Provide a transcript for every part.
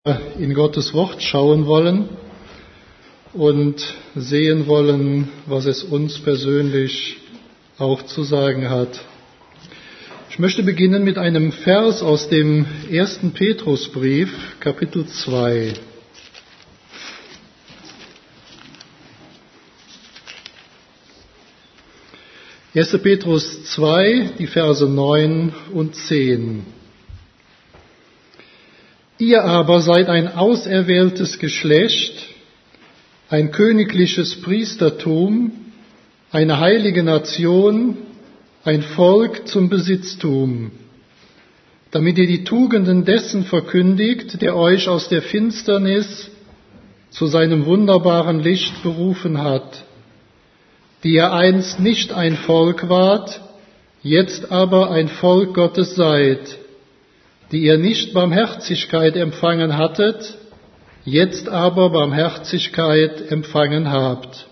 in Gottes Wort schauen wollen und sehen wollen, was es uns persönlich auch zu sagen hat. Ich möchte beginnen mit einem Vers aus dem 1. Petrusbrief, Kapitel 2. Erster Petrus 2, die Verse 9 und 10. Ihr aber seid ein auserwähltes Geschlecht, ein königliches Priestertum, eine heilige Nation, ein Volk zum Besitztum, damit ihr die Tugenden dessen verkündigt, der euch aus der Finsternis zu seinem wunderbaren Licht berufen hat, die ihr einst nicht ein Volk wart, jetzt aber ein Volk Gottes seid, die ihr nicht Barmherzigkeit empfangen hattet, jetzt aber Barmherzigkeit empfangen habt.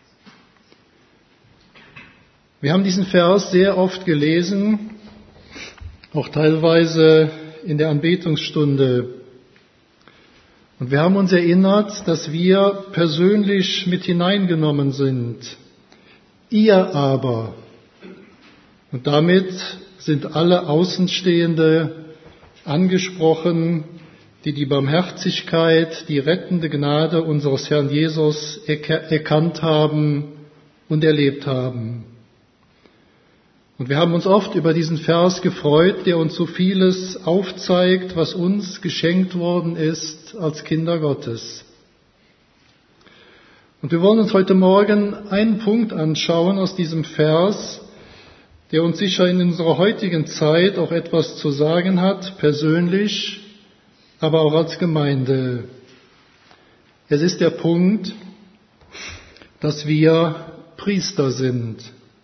Wir haben diesen Vers sehr oft gelesen, auch teilweise in der Anbetungsstunde. Und wir haben uns erinnert, dass wir persönlich mit hineingenommen sind. Ihr aber. Und damit sind alle Außenstehende angesprochen, die die Barmherzigkeit, die rettende Gnade unseres Herrn Jesus erkannt haben und erlebt haben. Und wir haben uns oft über diesen Vers gefreut, der uns so vieles aufzeigt, was uns geschenkt worden ist als Kinder Gottes. Und wir wollen uns heute Morgen einen Punkt anschauen aus diesem Vers, der uns sicher in unserer heutigen Zeit auch etwas zu sagen hat, persönlich, aber auch als Gemeinde. Es ist der Punkt, dass wir Priester sind.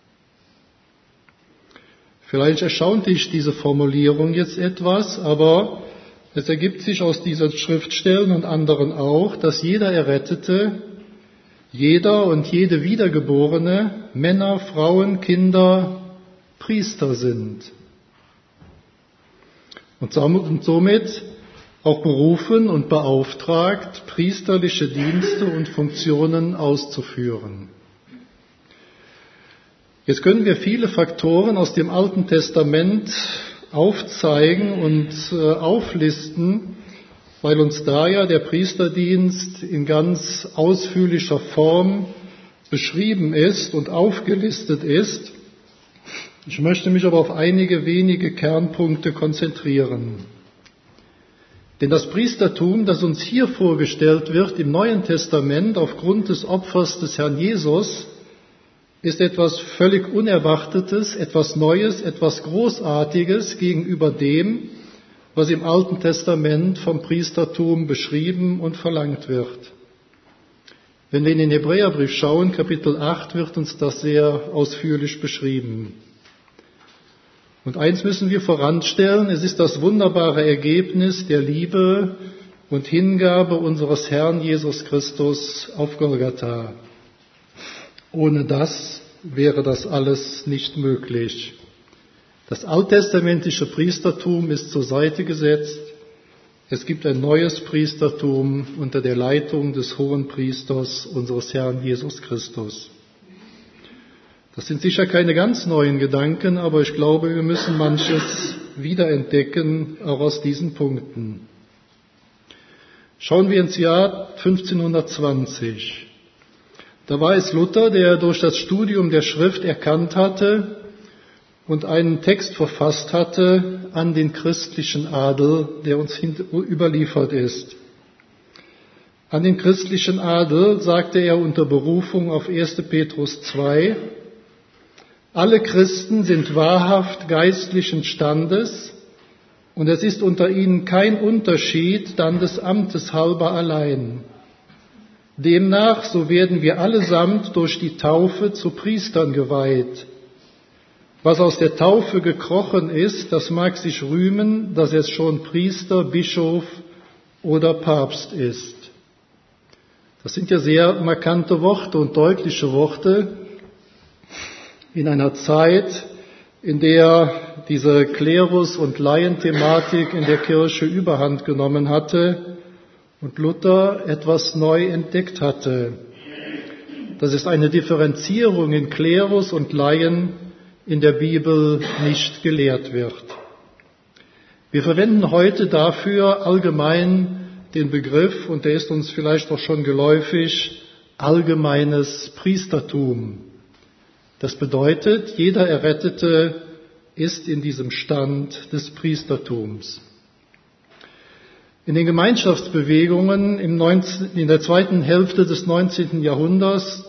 Vielleicht erstaunt dich diese Formulierung jetzt etwas, aber es ergibt sich aus diesen Schriftstellen und anderen auch, dass jeder Errettete, jeder und jede Wiedergeborene, Männer, Frauen, Kinder, Priester sind und somit auch berufen und beauftragt, priesterliche Dienste und Funktionen auszuführen. Jetzt können wir viele Faktoren aus dem Alten Testament aufzeigen und auflisten, weil uns da ja der Priesterdienst in ganz ausführlicher Form beschrieben ist und aufgelistet ist. Ich möchte mich aber auf einige wenige Kernpunkte konzentrieren. Denn das Priestertum, das uns hier vorgestellt wird im Neuen Testament aufgrund des Opfers des Herrn Jesus, ist etwas völlig Unerwartetes, etwas Neues, etwas Großartiges gegenüber dem, was im Alten Testament vom Priestertum beschrieben und verlangt wird. Wenn wir in den Hebräerbrief schauen, Kapitel 8, wird uns das sehr ausführlich beschrieben. Und eins müssen wir voranstellen, es ist das wunderbare Ergebnis der Liebe und Hingabe unseres Herrn Jesus Christus auf Golgatha. Ohne das wäre das alles nicht möglich. Das alttestamentliche Priestertum ist zur Seite gesetzt. Es gibt ein neues Priestertum unter der Leitung des Hohenpriesters unseres Herrn Jesus Christus. Das sind sicher keine ganz neuen Gedanken, aber ich glaube, wir müssen manches wiederentdecken, auch aus diesen Punkten. Schauen wir ins Jahr 1520. Da war es Luther, der durch das Studium der Schrift erkannt hatte und einen Text verfasst hatte an den christlichen Adel, der uns überliefert ist. An den christlichen Adel sagte er unter Berufung auf 1. Petrus 2, alle Christen sind wahrhaft geistlichen Standes und es ist unter ihnen kein Unterschied dann des Amtes halber allein. Demnach, so werden wir allesamt durch die Taufe zu Priestern geweiht. Was aus der Taufe gekrochen ist, das mag sich rühmen, dass es schon Priester, Bischof oder Papst ist. Das sind ja sehr markante Worte und deutliche Worte in einer Zeit, in der diese Klerus- und Laienthematik in der Kirche überhand genommen hatte und Luther etwas neu entdeckt hatte, dass es eine Differenzierung in Klerus und Laien in der Bibel nicht gelehrt wird. Wir verwenden heute dafür allgemein den Begriff, und der ist uns vielleicht auch schon geläufig, allgemeines Priestertum. Das bedeutet, jeder Errettete ist in diesem Stand des Priestertums. In den Gemeinschaftsbewegungen in der zweiten Hälfte des 19. Jahrhunderts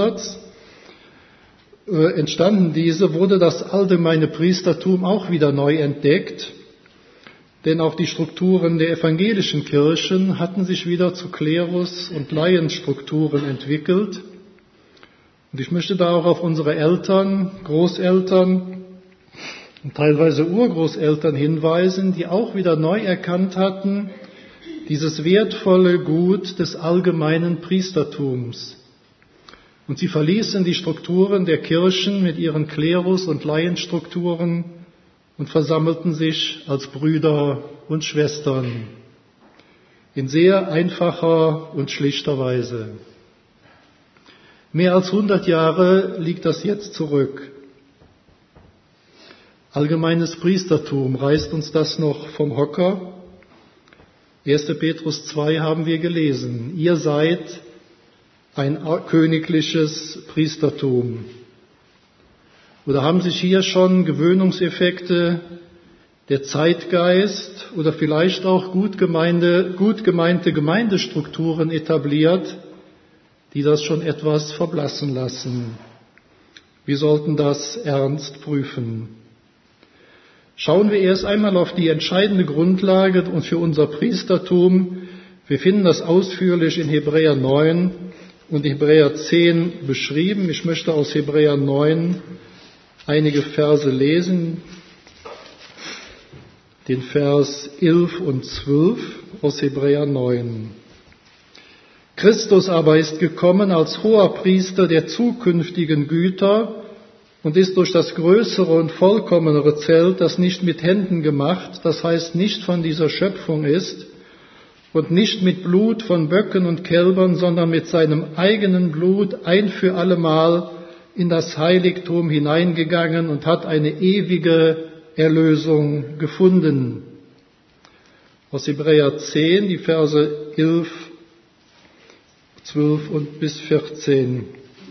entstanden diese, wurde das allgemeine Priestertum auch wieder neu entdeckt, denn auch die Strukturen der evangelischen Kirchen hatten sich wieder zu Klerus- und Laienstrukturen entwickelt. Und ich möchte da auch auf unsere Eltern, Großeltern und teilweise Urgroßeltern hinweisen, die auch wieder neu erkannt hatten, dieses wertvolle Gut des allgemeinen Priestertums. Und sie verließen die Strukturen der Kirchen mit ihren Klerus- und Laienstrukturen und versammelten sich als Brüder und Schwestern in sehr einfacher und schlichter Weise. Mehr als 100 Jahre liegt das jetzt zurück. Allgemeines Priestertum, reißt uns das noch vom Hocker? 1. Petrus 2 haben wir gelesen. Ihr seid ein königliches Priestertum. Oder haben sich hier schon Gewöhnungseffekte, der Zeitgeist oder vielleicht auch gut gemeinte Gemeindestrukturen etabliert, die das schon etwas verblassen lassen? Wir sollten das ernst prüfen. Schauen wir erst einmal auf die entscheidende Grundlage und für unser Priestertum. Wir finden das ausführlich in Hebräer 9 und Hebräer 10 beschrieben. Ich möchte aus Hebräer 9 einige Verse lesen. Den Vers 11 und 12 aus Hebräer 9. Christus aber ist gekommen als Hoherpriester der zukünftigen Güter und ist durch das größere und vollkommenere Zelt, das nicht mit Händen gemacht, das heißt nicht von dieser Schöpfung ist, und nicht mit Blut von Böcken und Kälbern, sondern mit seinem eigenen Blut ein für allemal in das Heiligtum hineingegangen und hat eine ewige Erlösung gefunden. Aus Hebräer 10, die Verse 11, 12 und bis 14.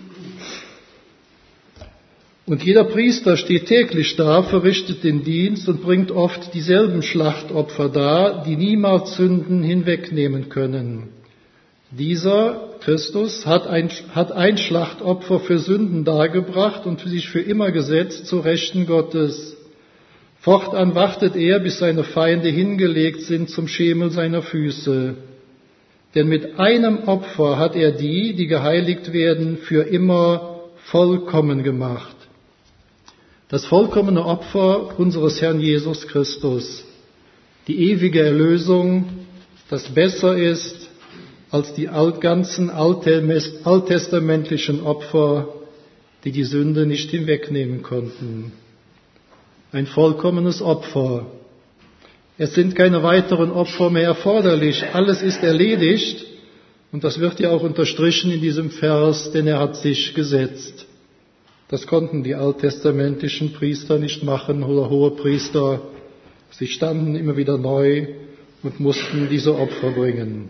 Und jeder Priester steht täglich da, verrichtet den Dienst und bringt oft dieselben Schlachtopfer dar, die niemals Sünden hinwegnehmen können. Dieser, Christus, hat ein Schlachtopfer für Sünden dargebracht und sich für immer gesetzt zu Rechten Gottes. Fortan wartet er, bis seine Feinde hingelegt sind zum Schemel seiner Füße. Denn mit einem Opfer hat er die geheiligt werden, für immer vollkommen gemacht. Das vollkommene Opfer unseres Herrn Jesus Christus, die ewige Erlösung, das besser ist als die ganzen alttestamentlichen Opfer, die die Sünde nicht hinwegnehmen konnten. Ein vollkommenes Opfer. Es sind keine weiteren Opfer mehr erforderlich. Alles ist erledigt. Und das wird ja auch unterstrichen in diesem Vers, denn er hat sich gesetzt. Das konnten die alttestamentlichen Priester nicht machen oder Hohepriester. Sie standen immer wieder neu und mussten diese Opfer bringen.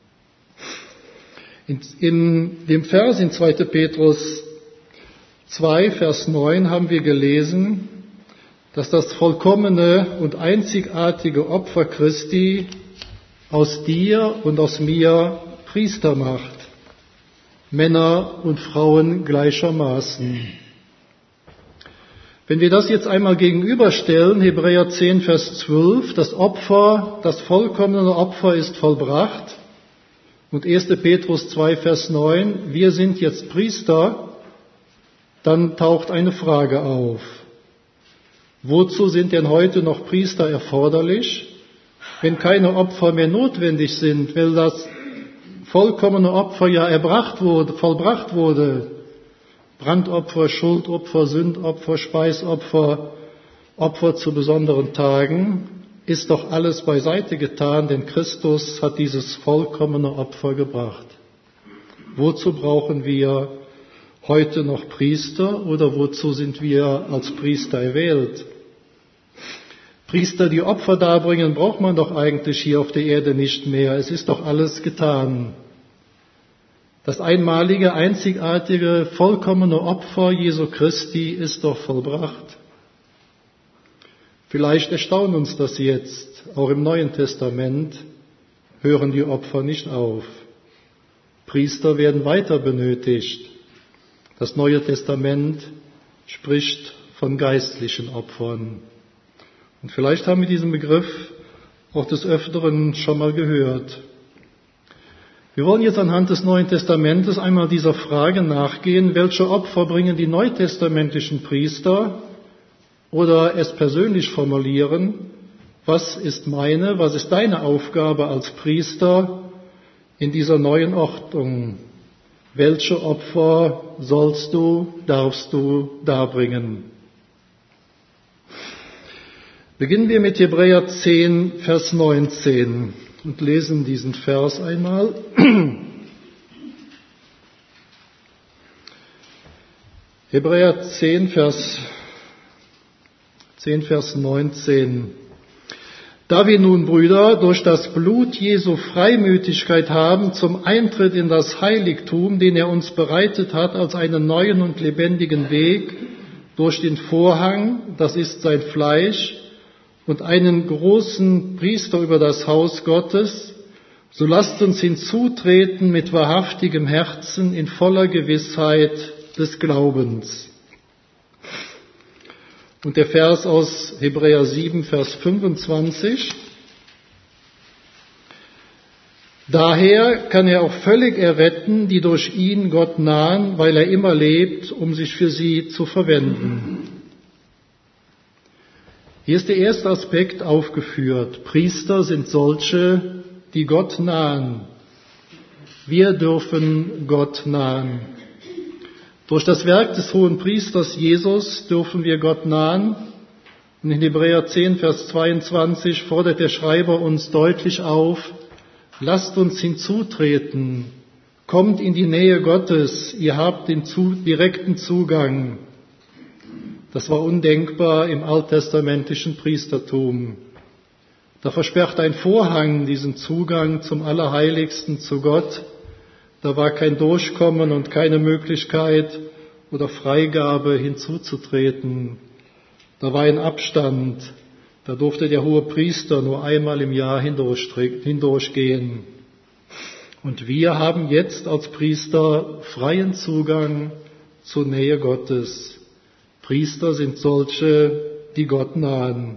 In dem Vers in 2. Petrus 2, Vers 9 haben wir gelesen, dass das vollkommene und einzigartige Opfer Christi aus dir und aus mir Priester macht, Männer und Frauen gleichermaßen. Wenn wir das jetzt einmal gegenüberstellen, Hebräer 10, Vers 12, das vollkommene Opfer ist vollbracht, und 1. Petrus 2, Vers 9, wir sind jetzt Priester, dann taucht eine Frage auf. Wozu sind denn heute noch Priester erforderlich, wenn keine Opfer mehr notwendig sind, weil das vollkommene Opfer ja vollbracht wurde? Brandopfer, Schuldopfer, Sündopfer, Speisopfer, Opfer zu besonderen Tagen. ist doch alles beiseite getan, denn Christus hat dieses vollkommene Opfer gebracht. Wozu brauchen wir heute noch Priester oder wozu sind wir als Priester erwählt? Priester, die Opfer darbringen, braucht man doch eigentlich hier auf der Erde nicht mehr. Es ist doch alles getan. Das einmalige, einzigartige, vollkommene Opfer Jesu Christi ist doch vollbracht. Vielleicht erstaunt uns das jetzt. Auch im Neuen Testament hören die Opfer nicht auf. Priester werden weiter benötigt. Das Neue Testament spricht von geistlichen Opfern. Und vielleicht haben wir diesen Begriff auch des Öfteren schon mal gehört. Wir wollen jetzt anhand des Neuen Testamentes einmal dieser Frage nachgehen, welche Opfer bringen die neutestamentlichen Priester, oder es persönlich formulieren, was ist deine Aufgabe als Priester in dieser neuen Ordnung? Welche Opfer darfst du darbringen? Beginnen wir mit Hebräer 10, Vers 19 und lesen diesen Vers einmal. Hebräer 10, Vers 19. Da wir nun, Brüder, durch das Blut Jesu Freimütigkeit haben zum Eintritt in das Heiligtum, den er uns bereitet hat, als einen neuen und lebendigen Weg durch den Vorhang, das ist sein Fleisch, und einen großen Priester über das Haus Gottes, so lasst uns hinzutreten mit wahrhaftigem Herzen in voller Gewissheit des Glaubens. Und der Vers aus Hebräer 7, Vers 25. Daher kann er auch völlig erretten, die durch ihn Gott nahen, weil er immer lebt, um sich für sie zu verwenden. Hier ist der erste Aspekt aufgeführt. Priester sind solche, die Gott nahen. Wir dürfen Gott nahen. Durch das Werk des hohen Priesters Jesus dürfen wir Gott nahen. Und in Hebräer 10, Vers 22 fordert der Schreiber uns deutlich auf, lasst uns hinzutreten, kommt in die Nähe Gottes, ihr habt den direkten Zugang. Das war undenkbar im alttestamentlichen Priestertum. Da versperrt ein Vorhang diesen Zugang zum Allerheiligsten, zu Gott. Da war kein Durchkommen und keine Möglichkeit oder Freigabe hinzuzutreten. Da war ein Abstand. Da durfte der hohe Priester nur einmal im Jahr hindurchgehen. Und wir haben jetzt als Priester freien Zugang zur Nähe Gottes. Priester sind solche, die Gott nahen.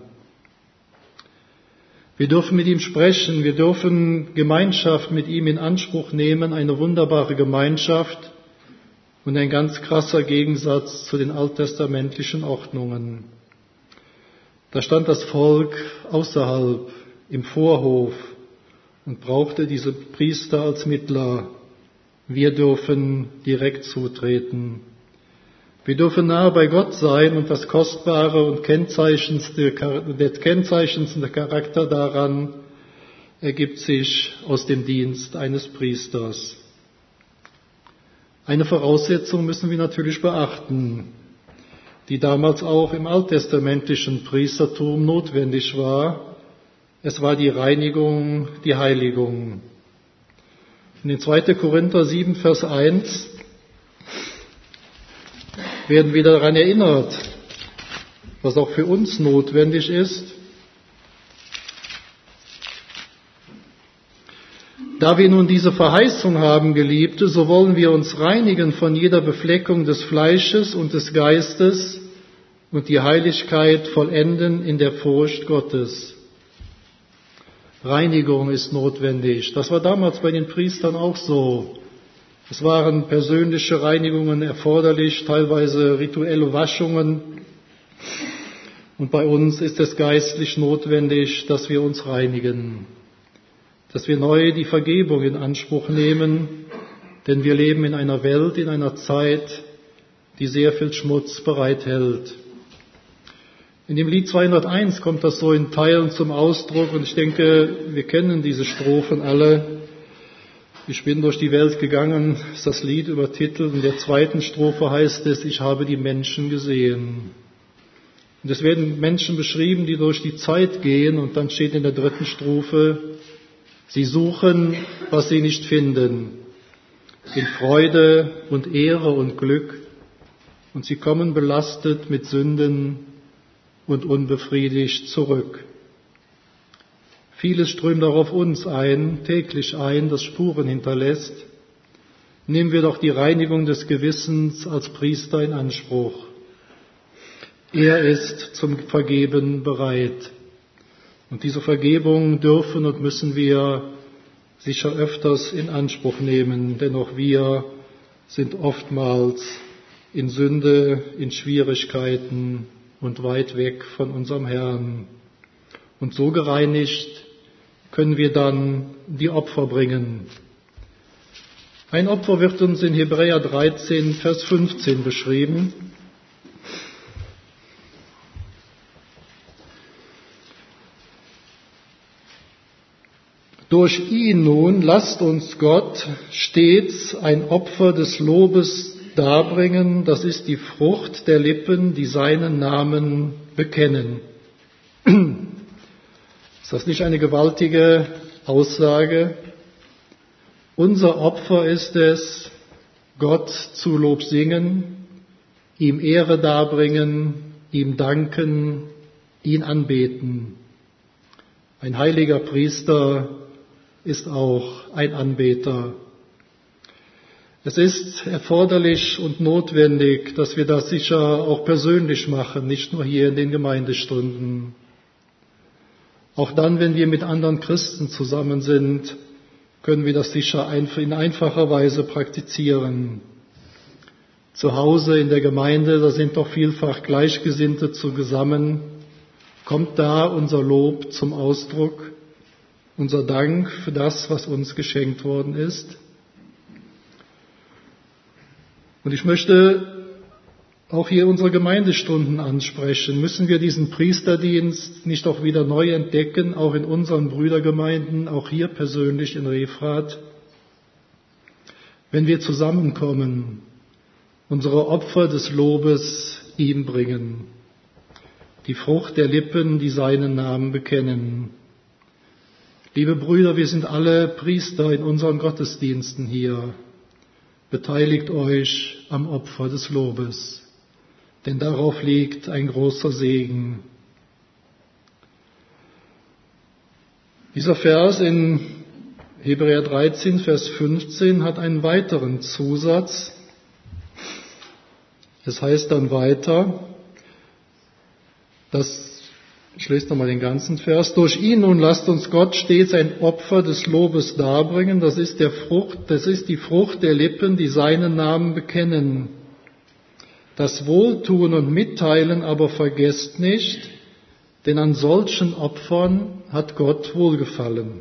Wir dürfen mit ihm sprechen, wir dürfen Gemeinschaft mit ihm in Anspruch nehmen, eine wunderbare Gemeinschaft und ein ganz krasser Gegensatz zu den alttestamentlichen Ordnungen. Da stand das Volk außerhalb, im Vorhof und brauchte diese Priester als Mittler. Wir dürfen direkt zutreten. Wir dürfen nahe bei Gott sein und das kostbare und kennzeichnendste Charakter daran ergibt sich aus dem Dienst eines Priesters. Eine Voraussetzung müssen wir natürlich beachten, die damals auch im alttestamentlichen Priestertum notwendig war. Es war die Reinigung, die Heiligung. Und in 2. Korinther 7, Vers 1 werden wir daran erinnert, was auch für uns notwendig ist. Da wir nun diese Verheißung haben, Geliebte, so wollen wir uns reinigen von jeder Befleckung des Fleisches und des Geistes und die Heiligkeit vollenden in der Furcht Gottes. Reinigung ist notwendig. Das war damals bei den Priestern auch so. Es waren persönliche Reinigungen erforderlich, teilweise rituelle Waschungen. Und bei uns ist es geistlich notwendig, dass wir uns reinigen, dass wir neu die Vergebung in Anspruch nehmen, denn wir leben in einer Welt, in einer Zeit, die sehr viel Schmutz bereithält. In dem Lied 201 kommt das so in Teilen zum Ausdruck und ich denke, wir kennen diese Strophen alle. Ich bin durch die Welt gegangen, ist das Lied übertitelt. In der zweiten Strophe heißt es, ich habe die Menschen gesehen. Und es werden Menschen beschrieben, die durch die Zeit gehen und dann steht in der dritten Strophe, sie suchen, was sie nicht finden, in Freude und Ehre und Glück und sie kommen belastet mit Sünden und unbefriedigt zurück. Vieles strömt auch auf uns ein, täglich ein, das Spuren hinterlässt. Nehmen wir doch die Reinigung des Gewissens als Priester in Anspruch. Er ist zum Vergeben bereit. Und diese Vergebung dürfen und müssen wir sicher öfters in Anspruch nehmen, denn auch wir sind oftmals in Sünde, in Schwierigkeiten und weit weg von unserem Herrn. Und so gereinigt können wir dann die Opfer bringen. Ein Opfer wird uns in Hebräer 13, Vers 15 beschrieben. Durch ihn nun lasst uns Gott stets ein Opfer des Lobes darbringen, das ist die Frucht der Lippen, die seinen Namen bekennen. Ist das nicht eine gewaltige Aussage? Unser Opfer ist es, Gott zu Lob singen, ihm Ehre darbringen, ihm danken, ihn anbeten. Ein heiliger Priester ist auch ein Anbeter. Es ist erforderlich und notwendig, dass wir das sicher auch persönlich machen, nicht nur hier in den Gemeindestunden. Auch dann, wenn wir mit anderen Christen zusammen sind, können wir das sicher in einfacher Weise praktizieren. Zu Hause in der Gemeinde, da sind doch vielfach Gleichgesinnte zusammen. Kommt da unser Lob zum Ausdruck, unser Dank für das, was uns geschenkt worden ist? Und ich möchte auch hier unsere Gemeindestunden ansprechen. Müssen wir diesen Priesterdienst nicht auch wieder neu entdecken, auch in unseren Brüdergemeinden, auch hier persönlich in Refrath? Wenn wir zusammenkommen, unsere Opfer des Lobes ihm bringen, die Frucht der Lippen, die seinen Namen bekennen. Liebe Brüder, wir sind alle Priester in unseren Gottesdiensten hier. Beteiligt euch am Opfer des Lobes, denn darauf liegt ein großer Segen. Dieser Vers in Hebräer 13, Vers 15 hat einen weiteren Zusatz. Es heißt dann weiter, ich lese nochmal den ganzen Vers. Durch ihn nun lasst uns Gott stets ein Opfer des Lobes darbringen. Das ist die Frucht der Lippen, die seinen Namen bekennen. Das Wohltun und Mitteilen aber vergesst nicht, denn an solchen Opfern hat Gott wohlgefallen.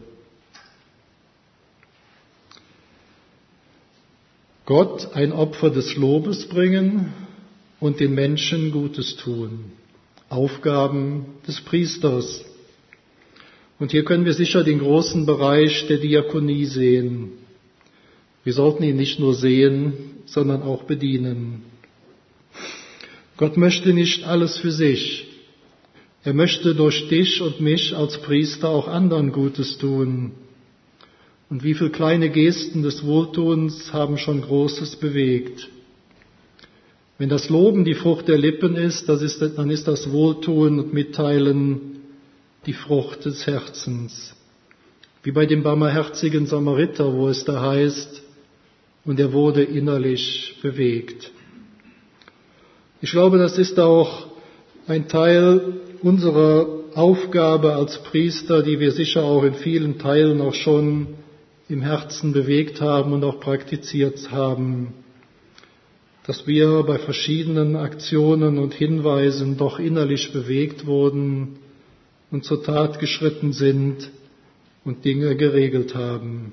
Gott ein Opfer des Lobes bringen und den Menschen Gutes tun. Aufgaben des Priesters. Und hier können wir sicher den großen Bereich der Diakonie sehen. Wir sollten ihn nicht nur sehen, sondern auch bedienen. Gott möchte nicht alles für sich. Er möchte durch dich und mich als Priester auch anderen Gutes tun. Und wie viele kleine Gesten des Wohltuns haben schon Großes bewegt. Wenn das Loben die Frucht der Lippen ist, dann ist das Wohltun und Mitteilen die Frucht des Herzens. Wie bei dem barmherzigen Samariter, wo es da heißt, und er wurde innerlich bewegt. Ich glaube, das ist auch ein Teil unserer Aufgabe als Priester, die wir sicher auch in vielen Teilen auch schon im Herzen bewegt haben und auch praktiziert haben, dass wir bei verschiedenen Aktionen und Hinweisen doch innerlich bewegt wurden und zur Tat geschritten sind und Dinge geregelt haben.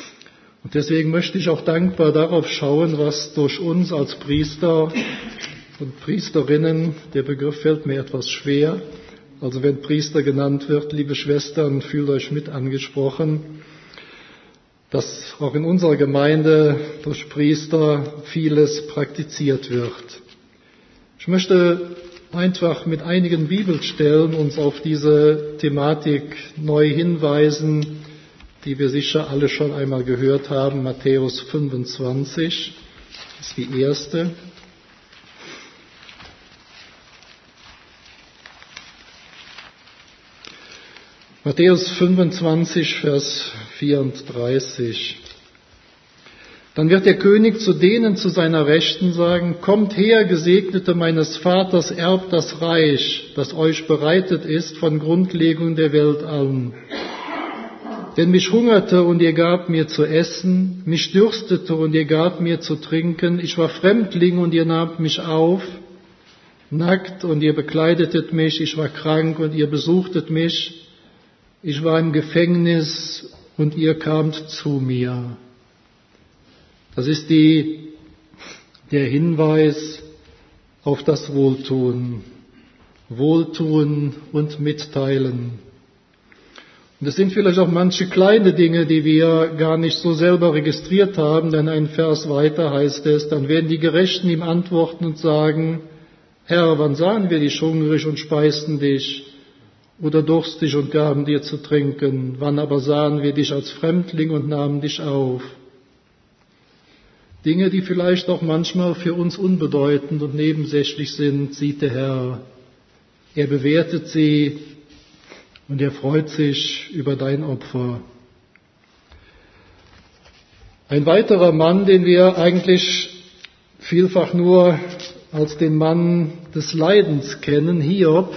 Und deswegen möchte ich auch dankbar darauf schauen, was durch uns als Priester und Priesterinnen, der Begriff fällt mir etwas schwer. Also wenn Priester genannt wird, liebe Schwestern, fühlt euch mit angesprochen, dass auch in unserer Gemeinde durch Priester vieles praktiziert wird. Ich möchte einfach mit einigen Bibelstellen uns auf diese Thematik neu hinweisen, die wir sicher alle schon einmal gehört haben. Matthäus 25 ist die erste. Matthäus 25, Vers 34. Dann wird der König zu denen zu seiner Rechten sagen, kommt her, Gesegnete meines Vaters, erbt das Reich, das euch bereitet ist von Grundlegung der Welt an. Denn mich hungerte und ihr gabt mir zu essen, mich dürstete und ihr gabt mir zu trinken, ich war Fremdling und ihr nahmt mich auf, nackt und ihr bekleidetet mich, ich war krank und ihr besuchtet mich, ich war im Gefängnis und ihr kamt zu mir. Das ist der Hinweis auf das Wohltun. Wohltun und mitteilen. Und es sind vielleicht auch manche kleine Dinge, die wir gar nicht so selber registriert haben, denn ein Vers weiter heißt es, dann werden die Gerechten ihm antworten und sagen, Herr, wann sahen wir dich hungrig und speisten dich oder durstig und gaben dir zu trinken? Wann aber sahen wir dich als Fremdling und nahmen dich auf? Dinge, die vielleicht auch manchmal für uns unbedeutend und nebensächlich sind, sieht der Herr. Er bewertet sie und er freut sich über dein Opfer. Ein weiterer Mann, den wir eigentlich vielfach nur als den Mann des Leidens kennen, Hiob,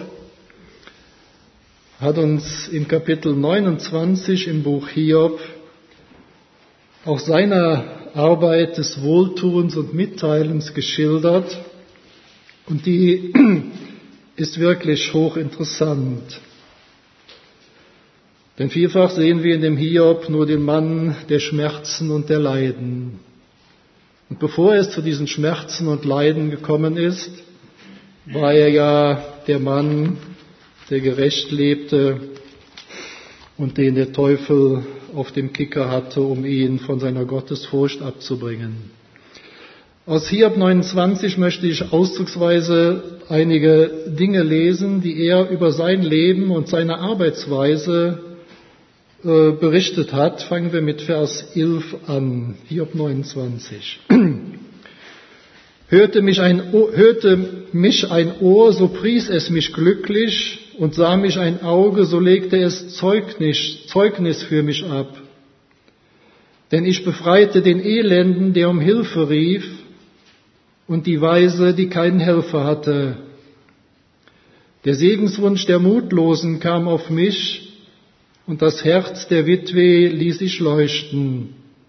hat uns im Kapitel 29 im Buch Hiob auch seine Arbeit des Wohltuns und Mitteilens geschildert. Und die ist wirklich hochinteressant. Denn vielfach sehen wir in dem Hiob nur den Mann der Schmerzen und der Leiden. Und bevor es zu diesen Schmerzen und Leiden gekommen ist, war er ja der Mann, der gerecht lebte und den der Teufel auf dem Kicker hatte, um ihn von seiner Gottesfurcht abzubringen. Aus Hiob 29 möchte ich auszugsweise einige Dinge lesen, die er über sein Leben und seine Arbeitsweise berichtet hat. Fangen wir mit Vers 11 an, Hiob 29. Hörte mich ein Ohr, so pries es mich glücklich, und sah mich ein Auge, so legte es Zeugnis für mich ab. Denn ich befreite den Elenden, der um Hilfe rief, und die Weise, die keinen Helfer hatte. Der Segenswunsch der Mutlosen kam auf mich, und das Herz der Witwe ließ ich leuchten.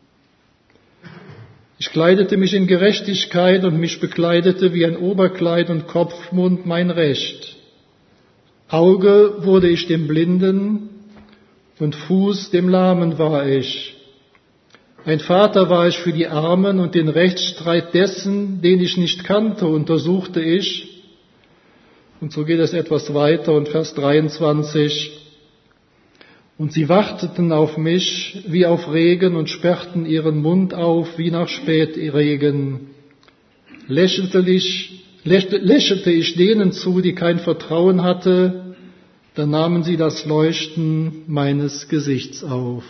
Ich kleidete mich in Gerechtigkeit und mich bekleidete wie ein Oberkleid und Kopfmund mein Recht. Auge wurde ich dem Blinden und Fuß dem Lahmen war ich. Ein Vater war ich für die Armen und den Rechtsstreit dessen, den ich nicht kannte, untersuchte ich. Und so geht es etwas weiter und Vers 23. Und sie warteten auf mich wie auf Regen und sperrten ihren Mund auf wie nach Spätregen. Lächelte ich denen zu, die kein Vertrauen hatte, dann nahmen sie das Leuchten meines Gesichts auf.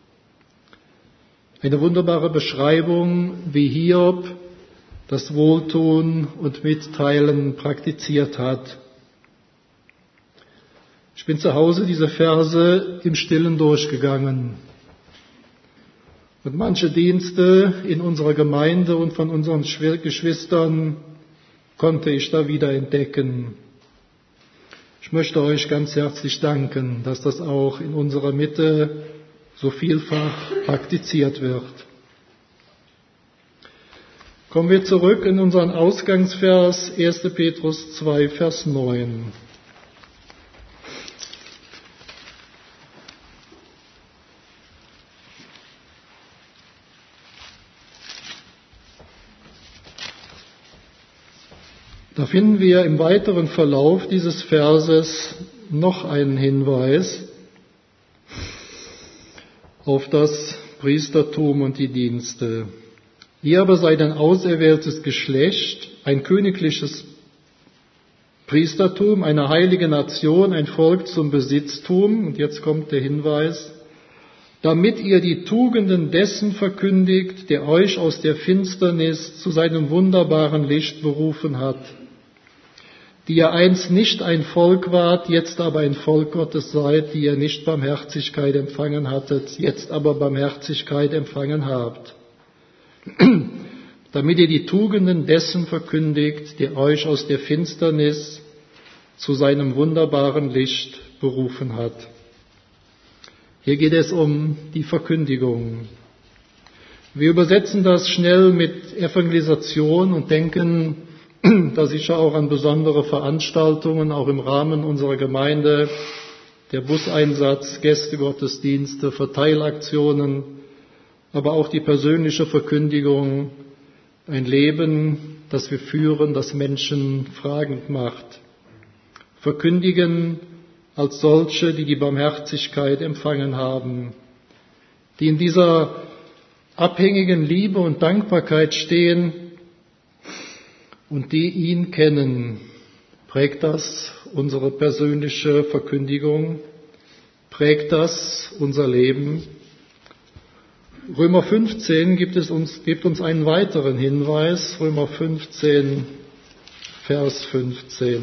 Eine wunderbare Beschreibung, wie Hiob das Wohltun und Mitteilen praktiziert hat. Ich bin zu Hause diese Verse im Stillen durchgegangen. Und manche Dienste in unserer Gemeinde und von unseren Geschwistern konnte ich da wieder entdecken. Ich möchte euch ganz herzlich danken, dass das auch in unserer Mitte so vielfach praktiziert wird. Kommen wir zurück in unseren Ausgangsvers 1. Petrus 2, Vers 9. Da finden wir im weiteren Verlauf dieses Verses noch einen Hinweis auf das Priestertum und die Dienste. Ihr aber seid ein auserwähltes Geschlecht, ein königliches Priestertum, eine heilige Nation, ein Volk zum Besitztum. Und jetzt kommt der Hinweis: damit ihr die Tugenden dessen verkündigt, der euch aus der Finsternis zu seinem wunderbaren Licht berufen hat, die ihr einst nicht ein Volk wart, jetzt aber ein Volk Gottes seid, die ihr nicht Barmherzigkeit empfangen hattet, jetzt aber Barmherzigkeit empfangen habt. Damit ihr die Tugenden dessen verkündigt, der euch aus der Finsternis zu seinem wunderbaren Licht berufen hat. Hier geht es um die Verkündigung. Wir übersetzen das schnell mit Evangelisation und denken da sicher auch an besondere Veranstaltungen, auch im Rahmen unserer Gemeinde, der Buseinsatz, Gästegottesdienste, Verteilaktionen, aber auch die persönliche Verkündigung, ein Leben, das wir führen, das Menschen fragend macht. Verkündigen als solche, die die Barmherzigkeit empfangen haben, die in dieser abhängigen Liebe und Dankbarkeit stehen und die ihn kennen. Prägt das unsere persönliche Verkündigung? Prägt das unser Leben? Römer 15 gibt uns einen weiteren Hinweis. Römer 15, Vers 15.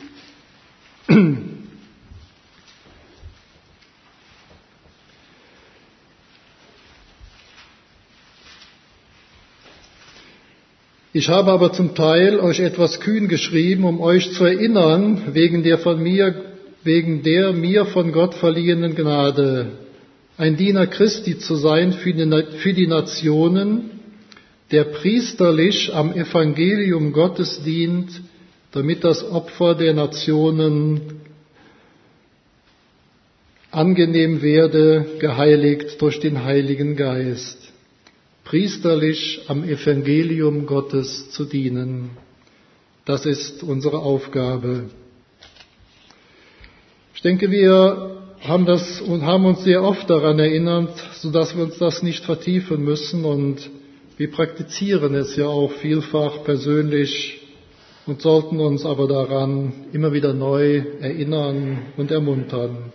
Ich habe aber zum Teil euch etwas kühn geschrieben, um euch zu erinnern, wegen der mir von Gott verliehenen Gnade, ein Diener Christi zu sein für die Nationen, der priesterlich am Evangelium Gottes dient, damit das Opfer der Nationen angenehm werde, geheiligt durch den Heiligen Geist. Priesterlich am Evangelium Gottes zu dienen. Das ist unsere Aufgabe. Ich denke, wir haben uns sehr oft daran erinnert, sodass wir uns das nicht vertiefen müssen, und wir praktizieren es ja auch vielfach persönlich und sollten uns aber daran immer wieder neu erinnern und ermuntern.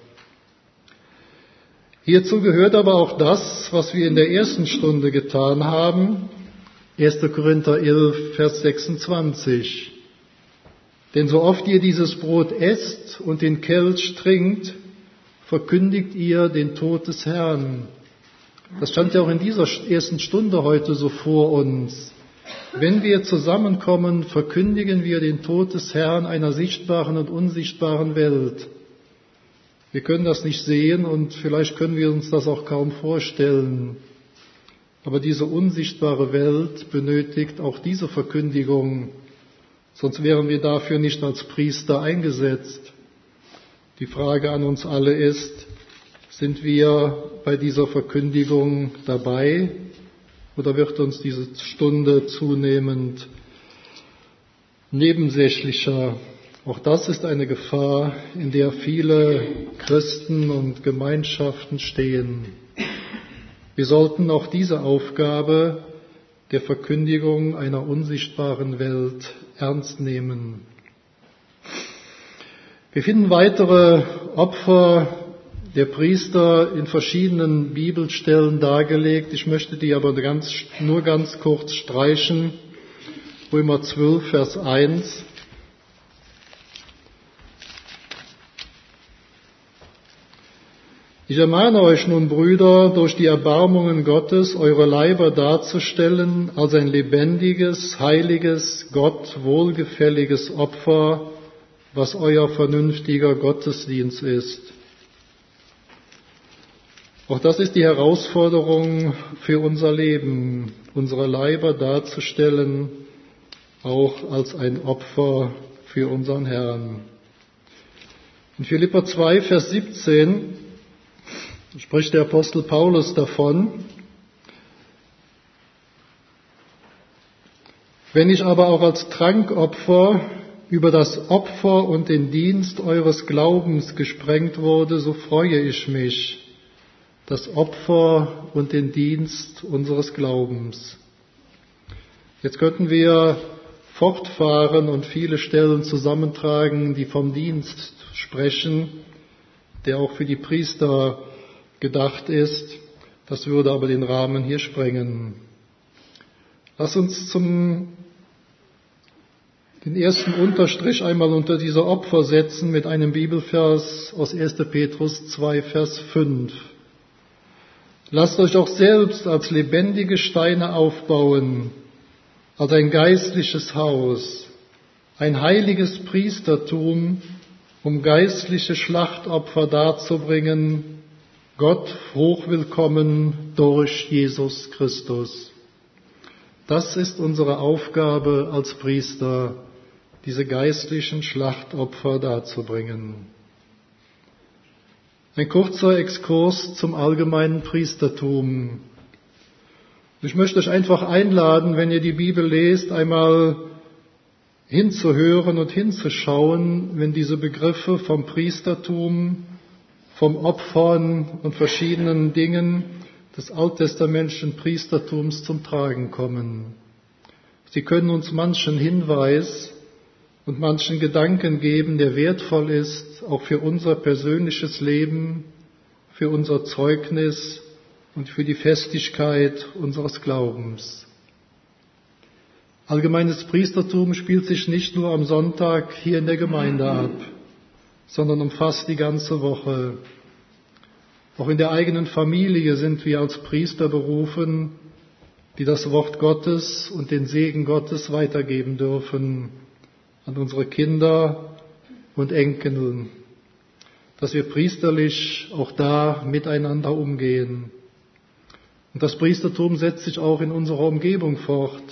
Hierzu gehört aber auch das, was wir in der ersten Stunde getan haben, 1. Korinther 11, Vers 26. Denn so oft ihr dieses Brot esst und den Kelch trinkt, verkündigt ihr den Tod des Herrn. Das stand ja auch in dieser ersten Stunde heute so vor uns. Wenn wir zusammenkommen, verkündigen wir den Tod des Herrn einer sichtbaren und unsichtbaren Welt. Wir können das nicht sehen und vielleicht können wir uns das auch kaum vorstellen. Aber diese unsichtbare Welt benötigt auch diese Verkündigung, sonst wären wir dafür nicht als Priester eingesetzt. Die Frage an uns alle ist, sind wir bei dieser Verkündigung dabei oder wird uns diese Stunde zunehmend nebensächlicher? Auch das ist eine Gefahr, in der viele Christen und Gemeinschaften stehen. Wir sollten auch diese Aufgabe der Verkündigung einer unsichtbaren Welt ernst nehmen. Wir finden weitere Opfer der Priester in verschiedenen Bibelstellen dargelegt. Ich möchte die aber nur ganz kurz streichen. Römer 12, Vers 1. Ich ermahne euch nun, Brüder, durch die Erbarmungen Gottes, eure Leiber darzustellen als ein lebendiges, heiliges, Gott wohlgefälliges Opfer, was euer vernünftiger Gottesdienst ist. Auch das ist die Herausforderung für unser Leben, unsere Leiber darzustellen, auch als ein Opfer für unseren Herrn. In Philipper 2, Vers 17 spricht der Apostel Paulus davon: Wenn ich aber auch als Trankopfer über das Opfer und den Dienst eures Glaubens gesprengt wurde, so freue ich mich, das Opfer und den Dienst unseres Glaubens. Jetzt könnten wir fortfahren und viele Stellen zusammentragen, die vom Dienst sprechen, der auch für die Priester gedacht ist. Das würde aber den Rahmen hier sprengen. Lass uns den ersten Unterstrich einmal unter diese Opfer setzen mit einem Bibelvers aus 1. Petrus 2, Vers 5. Lasst euch auch selbst als lebendige Steine aufbauen, als ein geistliches Haus, ein heiliges Priestertum, um geistliche Schlachtopfer darzubringen, Gott hochwillkommen durch Jesus Christus. Das ist unsere Aufgabe als Priester, diese geistlichen Schlachtopfer darzubringen. Ein kurzer Exkurs zum allgemeinen Priestertum. Ich möchte euch einfach einladen, wenn ihr die Bibel lest, einmal hinzuhören und hinzuschauen, wenn diese Begriffe vom Priestertum, vom Opfern und verschiedenen Dingen des alttestamentlichen Priestertums zum Tragen kommen. Sie können uns manchen Hinweis und manchen Gedanken geben, der wertvoll ist, auch für unser persönliches Leben, für unser Zeugnis und für die Festigkeit unseres Glaubens. Allgemeines Priestertum spielt sich nicht nur am Sonntag hier in der Gemeinde ab, sondern umfasst die ganze Woche. Auch in der eigenen Familie sind wir als Priester berufen, die das Wort Gottes und den Segen Gottes weitergeben dürfen an unsere Kinder und Enkel, dass wir priesterlich auch da miteinander umgehen. Und das Priestertum setzt sich auch in unserer Umgebung fort.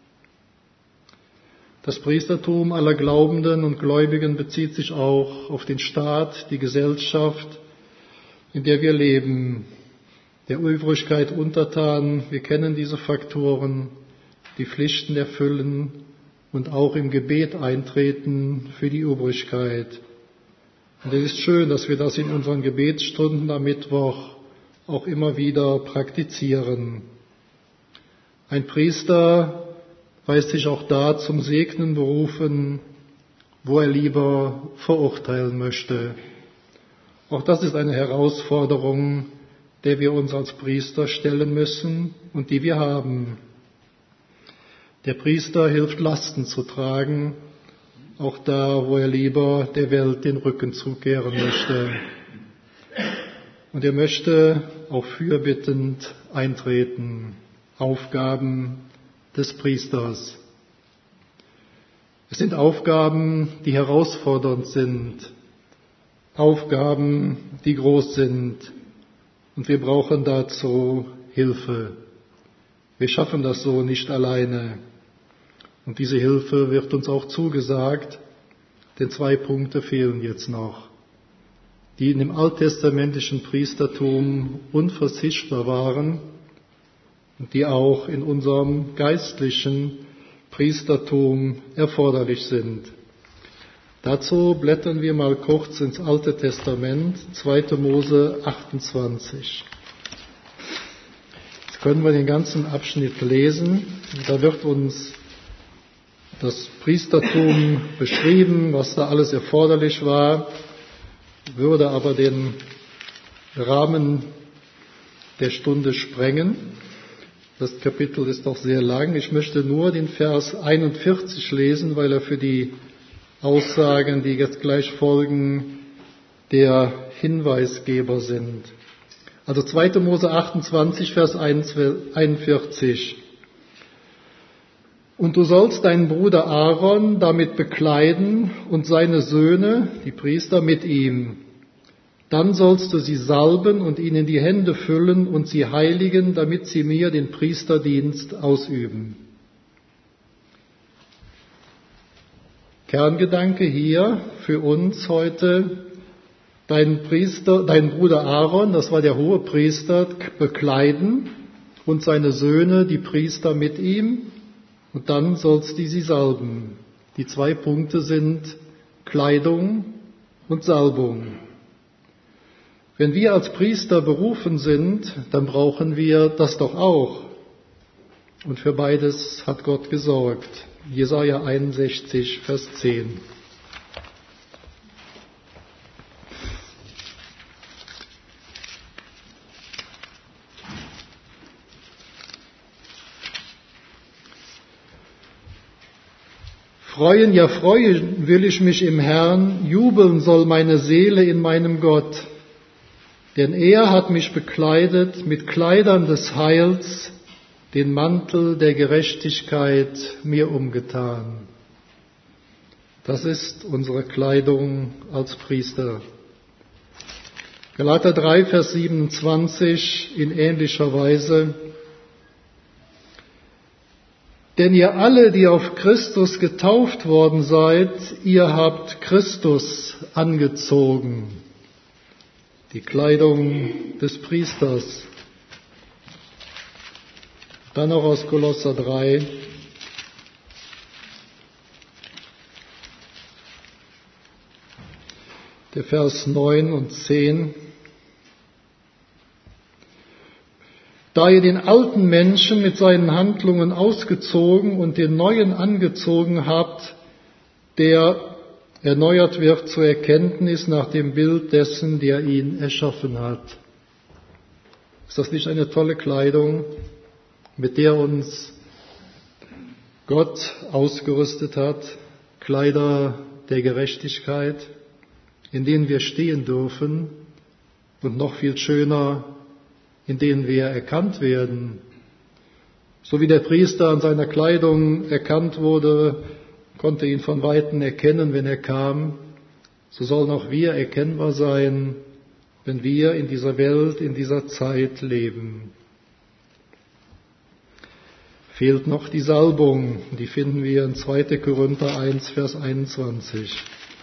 Das Priestertum aller Glaubenden und Gläubigen bezieht sich auch auf den Staat, die Gesellschaft, in der wir leben, der Obrigkeit untertan. Wir kennen diese Faktoren, die Pflichten erfüllen und auch im Gebet eintreten für die Obrigkeit. Und es ist schön, dass wir das in unseren Gebetsstunden am Mittwoch auch immer wieder praktizieren. Ein Priester weiß sich auch da zum Segnen berufen, wo er lieber verurteilen möchte. Auch das ist eine Herausforderung, der wir uns als Priester stellen müssen und die wir haben. Der Priester hilft, Lasten zu tragen, auch da, wo er lieber der Welt den Rücken zukehren möchte. Und er möchte auch fürbittend eintreten. Aufgaben des Priesters. Es sind Aufgaben, die herausfordernd sind, Aufgaben, die groß sind, und wir brauchen dazu Hilfe. Wir schaffen das so nicht alleine. Und diese Hilfe wird uns auch zugesagt, denn 2 Punkte fehlen jetzt noch, die in dem alttestamentlichen Priestertum unverzichtbar waren und die auch in unserem geistlichen Priestertum erforderlich sind. Dazu blättern wir mal kurz ins Alte Testament, 2. Mose 28. Jetzt können wir den ganzen Abschnitt lesen. Da wird uns das Priestertum beschrieben, was da alles erforderlich war, würde aber den Rahmen der Stunde sprengen. Das Kapitel ist doch sehr lang. Ich möchte nur den Vers 41 lesen, weil er für die Aussagen, die jetzt gleich folgen, der Hinweisgeber sind. Also 2. Mose 28, Vers 41. Und du sollst deinen Bruder Aaron damit bekleiden und seine Söhne, die Priester, mit ihm. Dann sollst du sie salben und ihnen die Hände füllen und sie heiligen, damit sie mir den Priesterdienst ausüben. Kerngedanke hier für uns heute: Dein Bruder Aaron, das war der Hohepriester, bekleiden und seine Söhne, die Priester, mit ihm, und dann sollst du sie salben. Die 2 Punkte sind Kleidung und Salbung. Wenn wir als Priester berufen sind, dann brauchen wir das doch auch. Und für beides hat Gott gesorgt. Jesaja 61, Vers 10. Freuen, ja freuen will ich mich im Herrn, jubeln soll meine Seele in meinem Gott. Denn er hat mich bekleidet mit Kleidern des Heils, den Mantel der Gerechtigkeit mir umgetan. Das ist unsere Kleidung als Priester. Galater 3, Vers 27 in ähnlicher Weise. Denn ihr alle, die auf Christus getauft worden seid, ihr habt Christus angezogen. Die Kleidung des Priesters. Dann noch aus Kolosser 3. Der Vers 9 und 10. Da ihr den alten Menschen mit seinen Handlungen ausgezogen und den neuen angezogen habt, der erneuert wird zur Erkenntnis nach dem Bild dessen, der ihn erschaffen hat. Ist das nicht eine tolle Kleidung, mit der uns Gott ausgerüstet hat? Kleider der Gerechtigkeit, in denen wir stehen dürfen, und noch viel schöner, in denen wir erkannt werden. So wie der Priester an seiner Kleidung erkannt wurde, konnte ihn von Weitem erkennen, wenn er kam, so sollen auch wir erkennbar sein, wenn wir in dieser Welt, in dieser Zeit leben. Fehlt noch die Salbung, die finden wir in 2. Korinther 1, Vers 21.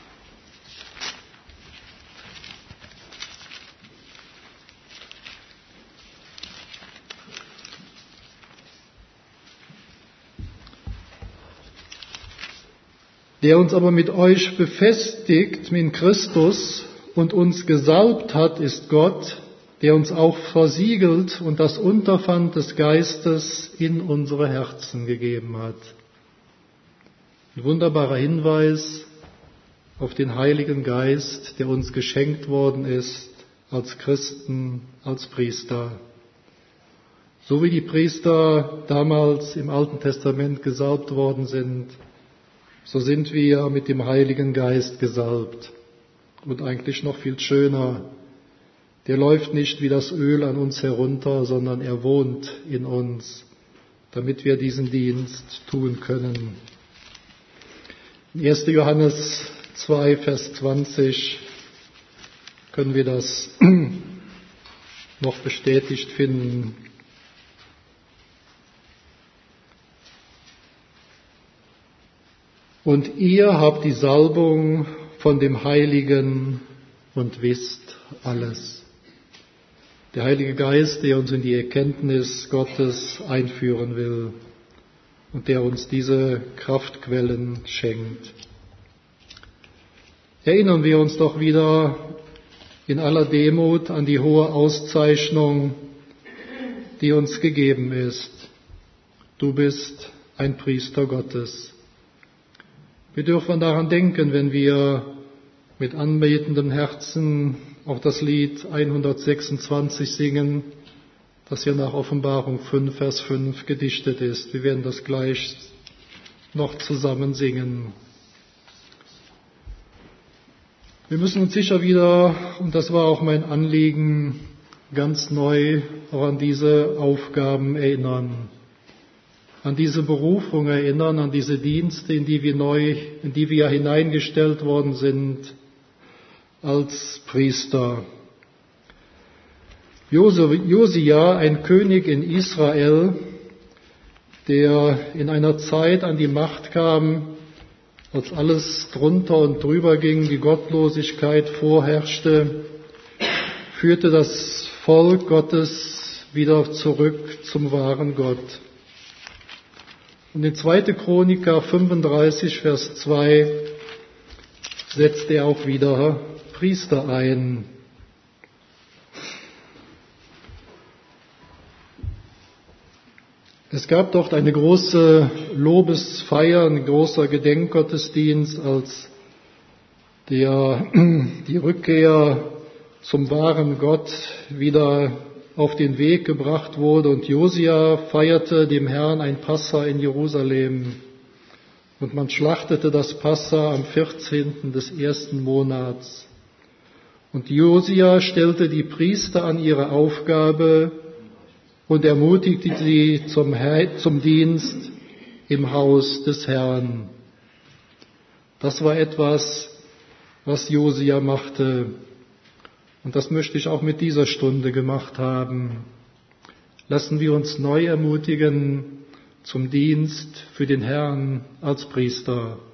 Der uns aber mit euch befestigt in Christus und uns gesalbt hat, ist Gott, der uns auch versiegelt und das Unterpfand des Geistes in unsere Herzen gegeben hat. Ein wunderbarer Hinweis auf den Heiligen Geist, der uns geschenkt worden ist als Christen, als Priester. So wie die Priester damals im Alten Testament gesalbt worden sind, so sind wir mit dem Heiligen Geist gesalbt. Und eigentlich noch viel schöner, der läuft nicht wie das Öl an uns herunter, sondern er wohnt in uns, damit wir diesen Dienst tun können. In 1. Johannes 2, Vers 20 können wir das noch bestätigt finden. Und ihr habt die Salbung von dem Heiligen und wisst alles. Der Heilige Geist, der uns in die Erkenntnis Gottes einführen will und der uns diese Kraftquellen schenkt. Erinnern wir uns doch wieder in aller Demut an die hohe Auszeichnung, die uns gegeben ist. Du bist ein Priester Gottes. Wir dürfen daran denken, wenn wir mit anbetendem Herzen auch das Lied 126 singen, das ja nach Offenbarung 5, Vers 5 gedichtet ist. Wir werden das gleich noch zusammen singen. Wir müssen uns sicher wieder, und das war auch mein Anliegen, ganz neu auch an diese Aufgaben erinnern. An diese Berufung erinnern, an diese Dienste, in die wir hineingestellt worden sind als Priester. Josia, ein König in Israel, der in einer Zeit an die Macht kam, als alles drunter und drüber ging, die Gottlosigkeit vorherrschte, führte das Volk Gottes wieder zurück zum wahren Gott. Und in 2. Chroniker 35, Vers 2 setzt er auch wieder Priester ein. Es gab dort eine große Lobesfeier, ein großer Gedenkgottesdienst, als die Rückkehr zum wahren Gott wieder auf den Weg gebracht wurde, und Josia feierte dem Herrn ein Passa in Jerusalem. Und man schlachtete das Passa am 14. des 1. Monats. Und Josia stellte die Priester an ihre Aufgabe und ermutigte sie zum Dienst im Haus des Herrn. Das war etwas, was Josia machte. Und das möchte ich auch mit dieser Stunde gemacht haben. Lassen wir uns neu ermutigen zum Dienst für den Herrn als Priester.